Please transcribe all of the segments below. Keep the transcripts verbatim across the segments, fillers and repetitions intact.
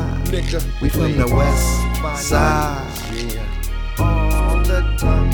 nigga. We from the west side. All the time.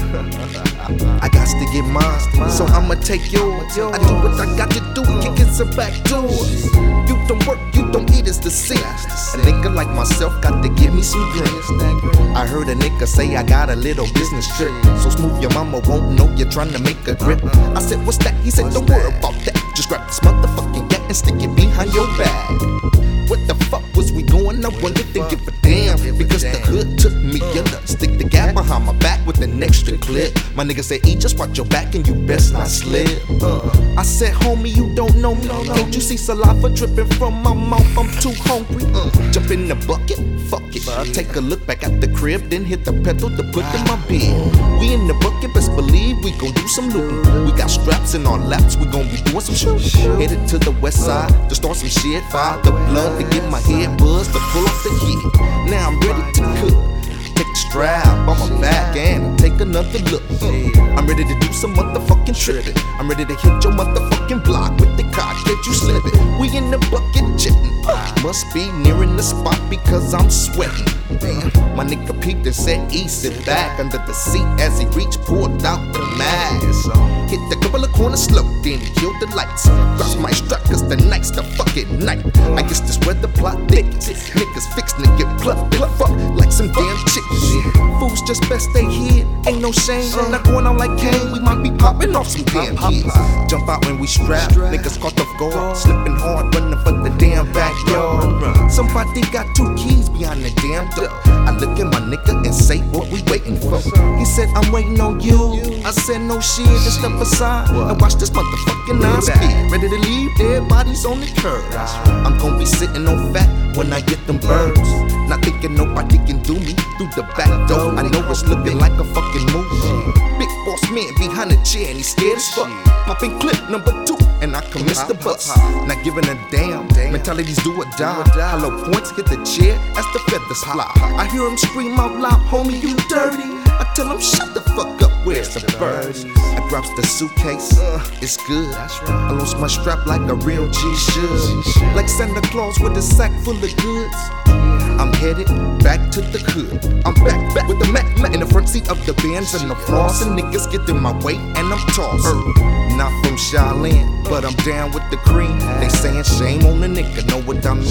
I got to get mine, so I'ma take yours. I do what I got to do, kicking some back doors. You don't work, you don't eat, it's the scene. A nigga like myself got to give me some green. I heard a nigga say I got a little business trip, so smooth your mama won't know you're trying to make a grip. I said, what's that? He said, don't worry about that. Just grab this motherfucking gat and stick it behind your back. What the fuck was we going? I wanted to give a damn, because the hood took me under. Stick the gap behind my back with an extra clip. My nigga said, E, just watch your back and you best not slip. uh, I said, homie, you don't know me. Don't you see saliva dripping from my mouth? I'm too hungry. uh, Jump in the bucket, fuck it. Take a look back at the crib, then hit the pedal to put in my bed. We in the bucket, best believe we gon' do some looting. We got straps in our laps, we gon' be doing some shit. Headed to the west side to start some shit. Fire the blood to get my head buzzed to pull off the heat. Now I'm ready to cook. Take the strap on my back and take another look. uh, I'm ready to do some motherfucking tripping. I'm ready to hit your motherfucking block with the cock that you slipping. We in the bucket jetting. uh, Must be nearing the spot because I'm sweating. Damn. My nigga peeped and said, E, sit back under the seat as he reached, pulled out the mask. Hit the couple of corners slow, then he killed the lights. Drops my strap cause the night's the fucking night. I guess this where the plot thickens. Niggas fixin' to get plucked and fucked like some damn chicks. Fools just best stay here, ain't no shame. Not going out like Kane, we might be popping off some damn hits. Jump out when we strap, niggas caught off guard, slipping hard, running for the damn backyard. Somebody got two keys behind the damn door. I look at my nigga and say, what we waiting for? He said, I'm waiting on you. I said, no shit, just step aside and watch this motherfucking nine speed. Ready to leave, dead bodies on the curb. I'm gon' be sitting on fat when I get them birds. Not thinking nobody can do me through the back door. I know it's looking like a fucking movie. Big boss man behind the chair and he's scared as fuck. Popping clip number two and I can miss the bus. Not giving a damn, mentalities do or die. Hollow points hit the chair as the feathers fly. I hear him scream out loud, homie, you dirty. I tell him, shut the fuck up, where's the birds? I grabs the suitcase, it's good. I lost my strap like a real G should. Like Santa Claus with a sack full of goods. I'm headed back to the hood. I'm back, back with the Mac, Mac in the front seat of the Benz and the floss. And niggas get in my way and I'm tossed. Not from Shaolin, but I'm down with the cream. They saying shame on the nigga, know what I mean?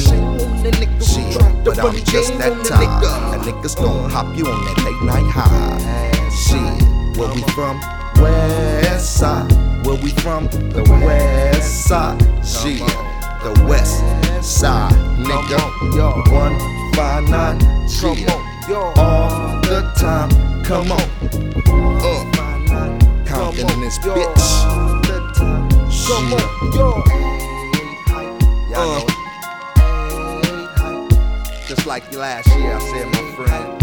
Shit, but I'm just that type. And niggas gon' hop you on that late night high. Shit, where we from? West side. Where we from? The west side. Shit, the west side, nigga. One five nine. Shit, all the time. Come on. Uh, Compton in this bitch. Come on, yo. Uh, just like last year, I said, my friend.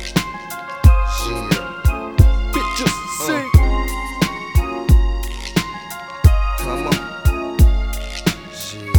Shit. Bitches sing. Come on. Shit.